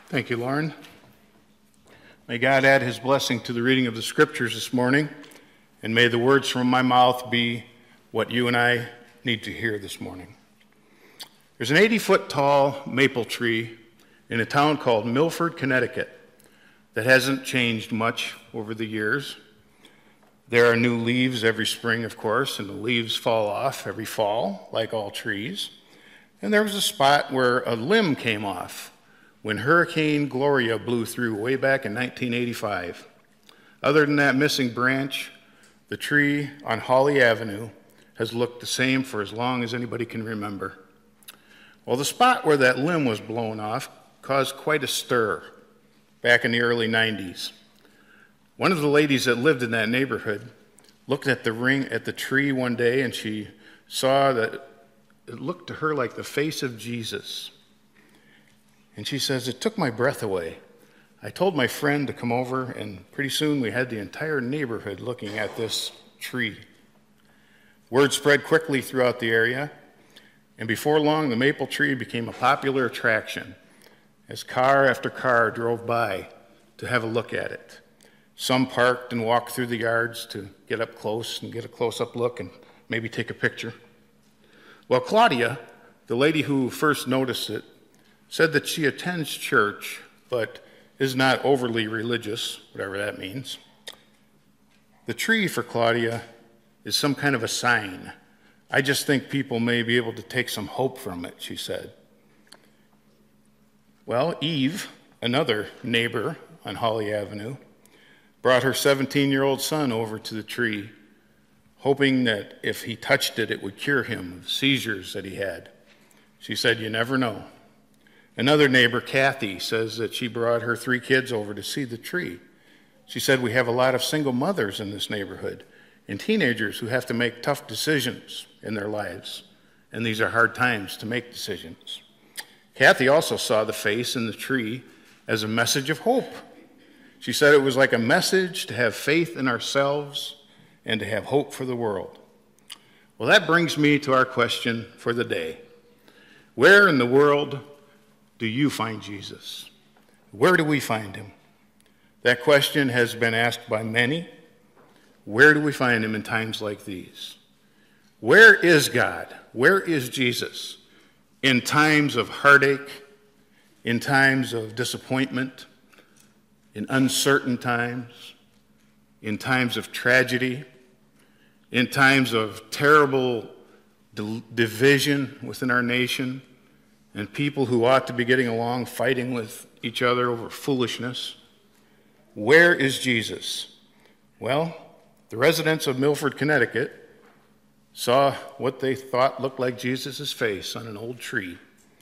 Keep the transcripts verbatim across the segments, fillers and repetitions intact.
Thank you, Lauren. May God add his blessing to the reading of the scriptures this morning, and may the words from my mouth be what you and I need to hear this morning. There's an eighty-foot tall maple tree in a town called Milford, Connecticut, that hasn't changed much over the years. There are new leaves every spring, of course, and the leaves fall off every fall, like all trees. And there was a spot where a limb came off when Hurricane Gloria blew through way back in nineteen eighty-five. Other than that missing branch, the tree on Holly Avenue has looked the same for as long as anybody can remember. Well, the spot where that limb was blown off caused quite a stir back in the early nineties. One of the ladies that lived in that neighborhood looked at the ring at the tree one day, and she saw that it looked to her like the face of Jesus. And she says, "It took my breath away. I told my friend to come over, and pretty soon we had the entire neighborhood looking at this tree." Word spread quickly throughout the area, and before long, the maple tree became a popular attraction as car after car drove by to have a look at it. Some parked and walked through the yards to get up close and get a close-up look and maybe take a picture. Well, Claudia, the lady who first noticed it, said that she attends church, but is not overly religious, whatever that means. The tree for Claudia is some kind of a sign. I just think people may be able to take some hope from it, she said. Well, Eve, another neighbor on Holly Avenue, brought her seventeen-year-old son over to the tree, hoping that if he touched it, it would cure him of seizures that he had. She said, "You never know." Another neighbor, Kathy, says that she brought her three kids over to see the tree. She said, "We have a lot of single mothers in this neighborhood and teenagers who have to make tough decisions in their lives, and these are hard times to make decisions." Kathy also saw the face in the tree as a message of hope. She said it was like a message to have faith in ourselves and to have hope for the world. Well, that brings me to our question for the day. Where in the world do you find Jesus? Where do we find him? That question has been asked by many. Where do we find him in times like these? Where is God? Where is Jesus in times of heartache, in times of disappointment, in uncertain times, in times of tragedy, in times of terrible d- division within our nation, and people who ought to be getting along fighting with each other over foolishness? Where is Jesus? Well, the residents of Milford, Connecticut saw what they thought looked like Jesus' face on an old tree.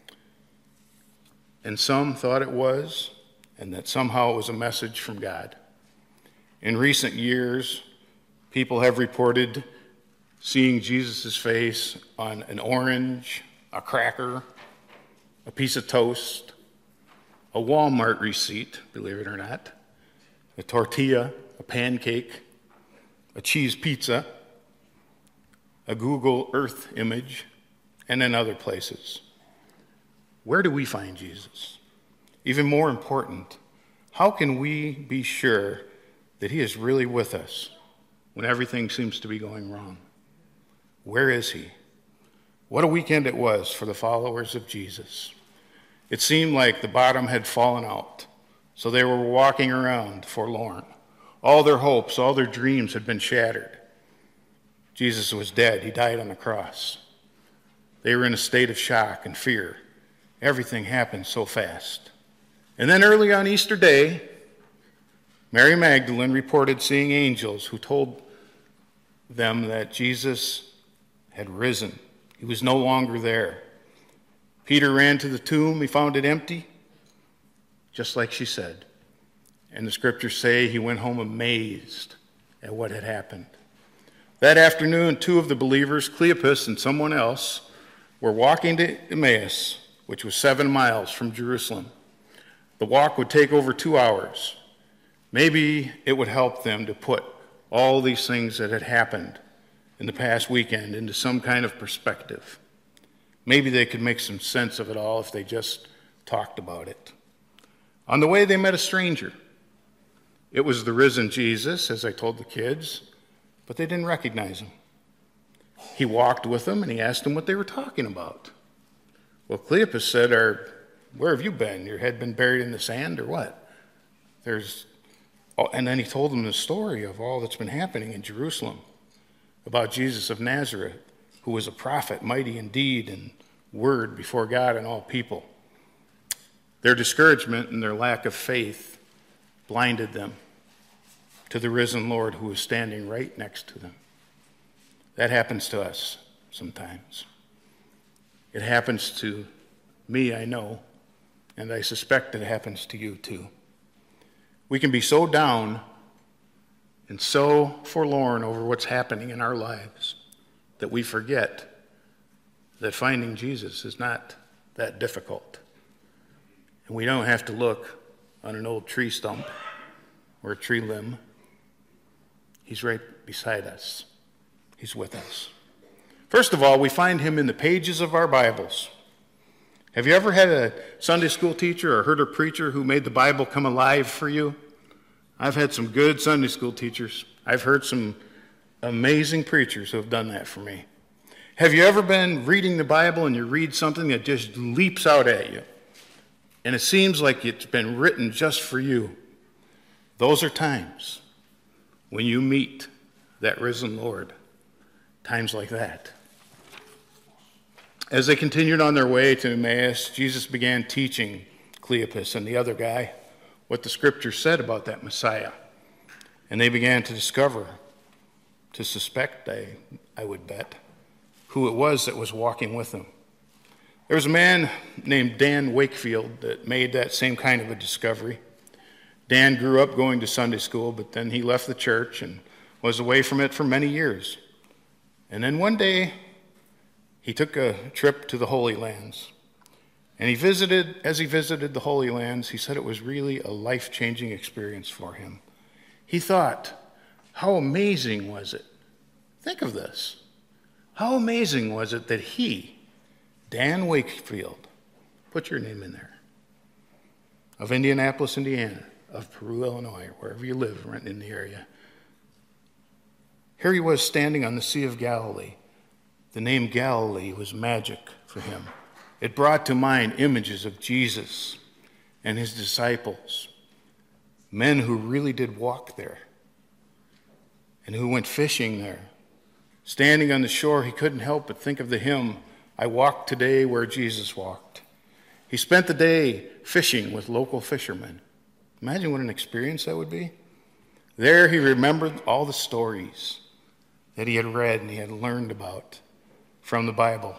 And some thought it was, and that somehow it was a message from God. In recent years, people have reported seeing Jesus' face on an orange, a cracker, a piece of toast, a Walmart receipt, believe it or not, a tortilla, a pancake, a cheese pizza, a Google Earth image, and in other places. Where do we find Jesus? Even more important, how can we be sure that he is really with us when everything seems to be going wrong? Where is he? What a weekend it was for the followers of Jesus. It seemed like the bottom had fallen out, so they were walking around forlorn. All their hopes, all their dreams had been shattered. Jesus was dead. He died on the cross. They were in a state of shock and fear. Everything happened so fast. And then early on Easter Day, Mary Magdalene reported seeing angels who told them that Jesus had risen. He was no longer there. Peter ran to the tomb. He found it empty, just like she said. And the scriptures say he went home amazed at what had happened. That afternoon, two of the believers, Cleopas and someone else, were walking to Emmaus, which was seven miles from Jerusalem. The walk would take over two hours. Maybe it would help them to put all these things that had happened in the past weekend into some kind of perspective. Maybe they could make some sense of it all if they just talked about it. On the way, they met a stranger. It was the risen Jesus, as I told the kids, but they didn't recognize him. He walked with them, and he asked them what they were talking about. Well, Cleopas said, "Are, where have you been? Your head been buried in the sand or what?" There's, and then he told them the story of all that's been happening in Jerusalem about Jesus of Nazareth, who was a prophet, mighty in deed and word before God and all people. Their discouragement and their lack of faith blinded them to the risen Lord who was standing right next to them. That happens to us sometimes. It happens to me, I know, and I suspect it happens to you too. We can be so down and so forlorn over what's happening in our lives that we forget that finding Jesus is not that difficult. And we don't have to look on an old tree stump or a tree limb. He's right beside us. He's with us. First of all, we find him in the pages of our Bibles. Have you ever had a Sunday school teacher or heard a preacher who made the Bible come alive for you? I've had some good Sunday school teachers. I've heard some amazing preachers who have done that for me. Have you ever been reading the Bible and you read something that just leaps out at you? And it seems like it's been written just for you. Those are times when you meet that risen Lord. Times like that. As they continued on their way to Emmaus, Jesus began teaching Cleopas and the other guy what the scripture said about that Messiah. And they began to discover, to suspect, I, I would bet, who it was that was walking with them. There was a man named Dan Wakefield that made that same kind of a discovery. Dan grew up going to Sunday school, but then he left the church and was away from it for many years. And then one day, he took a trip to the Holy Lands. And he visited, as he visited the Holy Lands, he said it was really a life-changing experience for him. He thought, how amazing was it? Think of this. How amazing was it that he, Dan Wakefield, put your name in there, of Indianapolis, Indiana, of Peru, Illinois, wherever you live, right in the area. Here he was standing on the Sea of Galilee. The name Galilee was magic for him. It brought to mind images of Jesus and his disciples, men who really did walk there and who went fishing there. Standing on the shore, he couldn't help but think of the hymn, "I walked today where Jesus walked." He spent the day fishing with local fishermen. Imagine what an experience that would be. There he remembered all the stories that he had read and he had learned about from the Bible.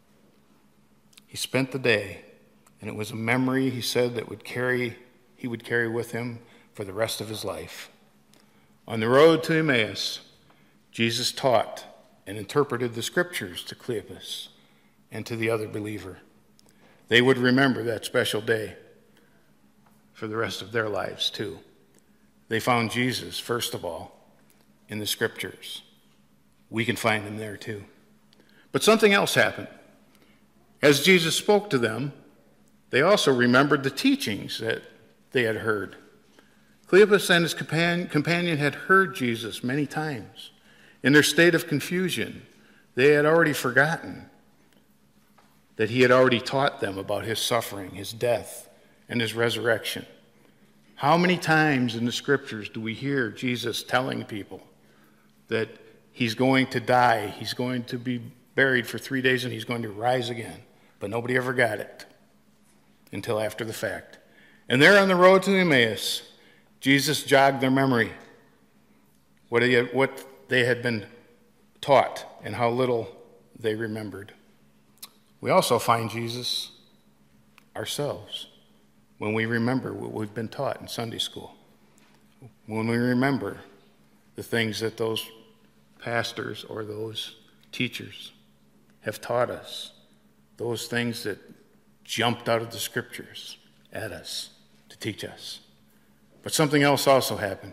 He spent the day, and it was a memory, he said, that would carry he would carry with him for the rest of his life. On the road to Emmaus, Jesus taught and interpreted the scriptures to Cleopas and to the other believer. They would remember that special day for the rest of their lives too. They found Jesus, first of all, in the scriptures. We can find him there too. But something else happened. As Jesus spoke to them, they also remembered the teachings that they had heard. Cleopas and his companion had heard Jesus many times. In their state of confusion, they had already forgotten that he had already taught them about his suffering, his death, and his resurrection. How many times in the scriptures do we hear Jesus telling people that he's going to die, he's going to be buried for three days, and he's going to rise again? But nobody ever got it until after the fact. And there on the road to Emmaus, Jesus jogged their memory, what he had, what they had been taught and how little they remembered. We also find Jesus ourselves when we remember what we've been taught in Sunday school, when we remember the things that those pastors or those teachers have taught us, those things that jumped out of the scriptures at us to teach us. But something else also happened.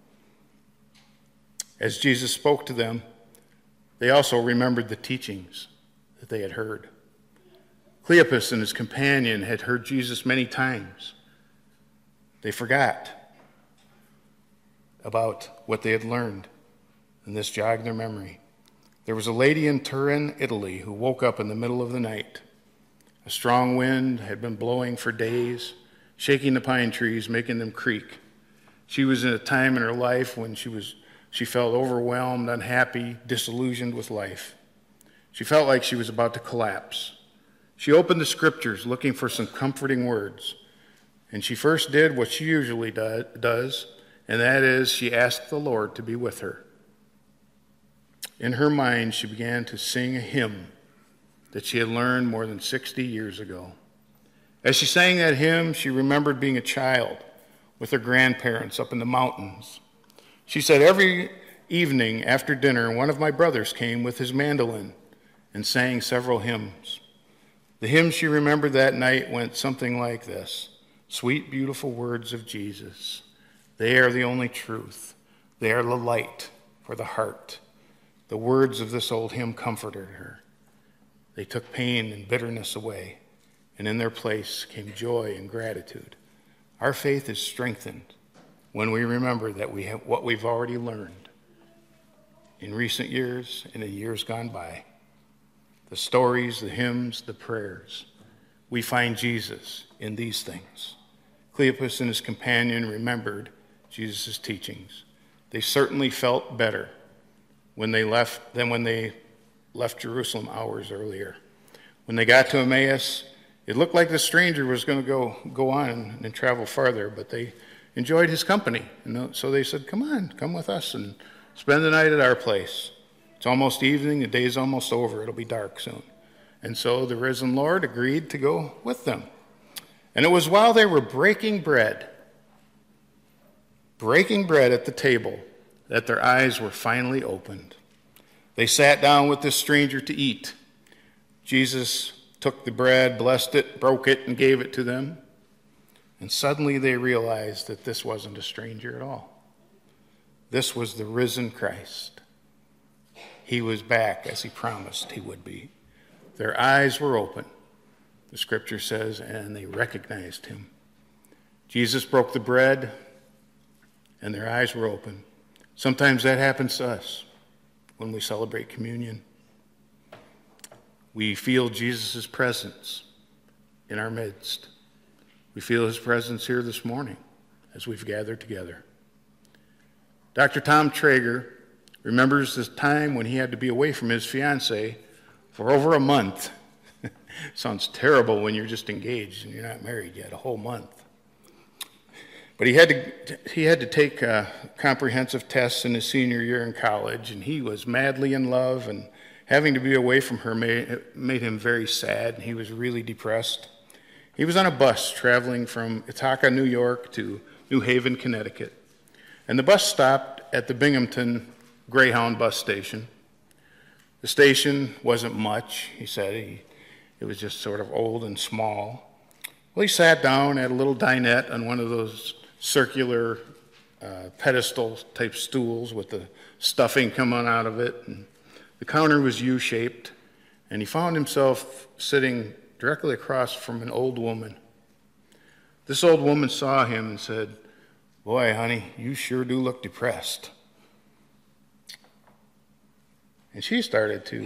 As Jesus spoke to them, they also remembered the teachings that they had heard. Cleopas and his companion had heard Jesus many times, They forgot about what they had learned, and this jogged their memory. There was a lady in Turin, Italy, who woke up in the middle of the night. A strong wind had been blowing for days, shaking the pine trees, making them creak. She was in a time in her life when she was she felt overwhelmed, unhappy, disillusioned with life. She felt like she was about to collapse. She opened the scriptures looking for some comforting words, and she first did what she usually do, does, and that is she asked the Lord to be with her. In her mind, she began to sing a hymn that she had learned more than sixty years ago. As she sang that hymn, she remembered being a child with her grandparents up in the mountains. She said, every evening after dinner, one of my brothers came with his mandolin and sang several hymns. The hymn she remembered that night went something like this: sweet, beautiful words of Jesus. They are the only truth. They are the light for the heart. The words of this old hymn comforted her. They took pain and bitterness away, and in their place came joy and gratitude. Our faith is strengthened when we remember that we have what we've already learned in recent years and in years gone by. The stories, the hymns, the prayers. We find Jesus in these things. Cleopas and his companion remembered Jesus' teachings. They certainly felt better when they left than when they left Jerusalem hours earlier. When they got to Emmaus, it looked like the stranger was going to go, go on and travel farther, but they enjoyed his company. And so they said, come on, come with us and spend the night at our place. It's almost evening, the day's almost over, it'll be dark soon. And so the risen Lord agreed to go with them. And it was while they were breaking bread, breaking bread at the table, that their eyes were finally opened. They sat down with this stranger to eat. Jesus took the bread, blessed it, broke it, and gave it to them. And suddenly they realized that this wasn't a stranger at all. This was the risen Christ. He was back as he promised he would be. Their eyes were open, the scripture says, and they recognized him. Jesus broke the bread, and their eyes were open. Sometimes that happens to us when we celebrate communion. We feel Jesus' presence in our midst. We feel his presence here this morning as we've gathered together. Doctor Tom Traeger remembers this time when he had to be away from his fiancée for over a month. Sounds terrible when you're just engaged and you're not married yet, a whole month. But he had to he had to take uh, comprehensive tests in his senior year in college, and he was madly in love, and having to be away from her made, made him very sad, and he was really depressed. He was on a bus traveling from Ithaca, New York to New Haven, Connecticut. And the bus stopped at the Binghamton Greyhound bus station. The station wasn't much, he said. He, it was just sort of old and small. Well, he sat down at a little dinette on one of those circular uh, pedestal-type stools with the stuffing coming out of it. And the counter was U-shaped, and he found himself sitting directly across from an old woman. This old woman saw him and said, "Boy, honey, you sure do look depressed." And she started to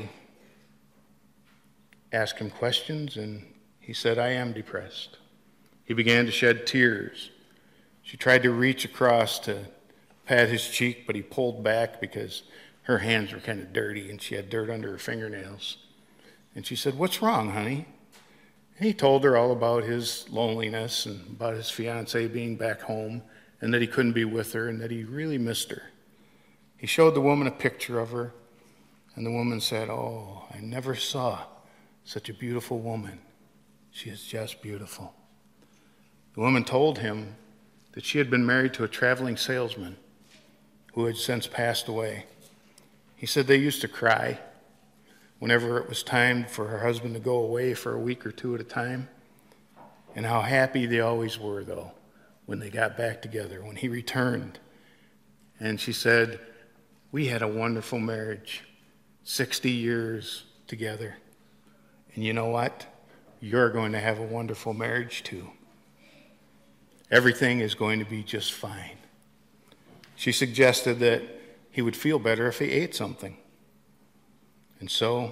ask him questions, and he said, "I am depressed." He began to shed tears. She tried to reach across to pat his cheek, but he pulled back because her hands were kind of dirty and she had dirt under her fingernails. And she said, "What's wrong, honey?" And he told her all about his loneliness and about his fiancée being back home and that he couldn't be with her and that he really missed her. He showed the woman a picture of her, and the woman said, "Oh, I never saw such a beautiful woman. She is just beautiful." The woman told him that she had been married to a traveling salesman who had since passed away. He said they used to cry whenever it was time for her husband to go away for a week or two at a time, and how happy they always were, though, when they got back together, when he returned. And she said, "We had a wonderful marriage, sixty years together. And you know what? You're going to have a wonderful marriage, too." Everything is going to be just fine. She suggested that he would feel better if he ate something. And so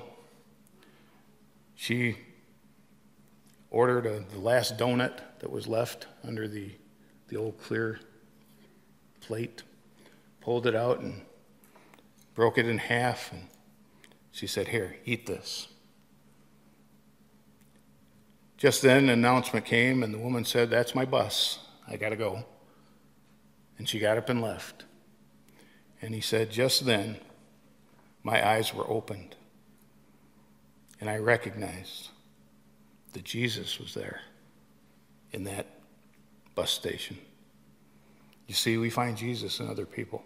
she ordered a, the last donut that was left under the, the old clear plate, pulled it out and broke it in half, and she said, "Here, eat this." Just then, an announcement came, and the woman said, "That's my bus. I got to go." And she got up and left. And he said, "Just then, my eyes were opened, and I recognized that Jesus was there in that bus station." You see, we find Jesus in other people.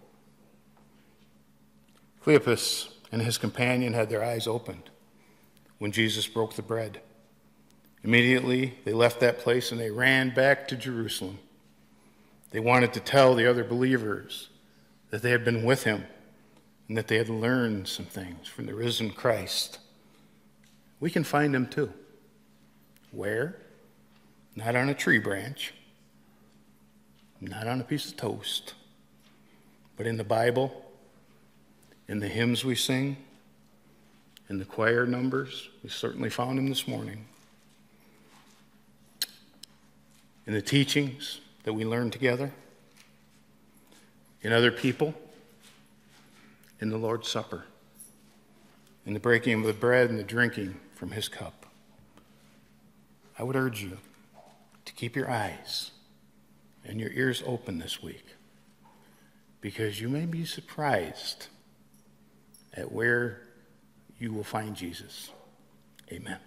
Cleopas and his companion had their eyes opened when Jesus broke the bread. Immediately, they left that place and they ran back to Jerusalem. They wanted to tell the other believers that they had been with him and that they had learned some things from the risen Christ. We can find him too. Where? Not on a tree branch, not on a piece of toast, but in the Bible, in the hymns we sing, in the choir numbers. We certainly found him this morning. In the teachings that we learn together, in other people, in the Lord's Supper, in the breaking of the bread and the drinking from his cup. I would urge you to keep your eyes and your ears open this week, because you may be surprised at where you will find Jesus. Amen.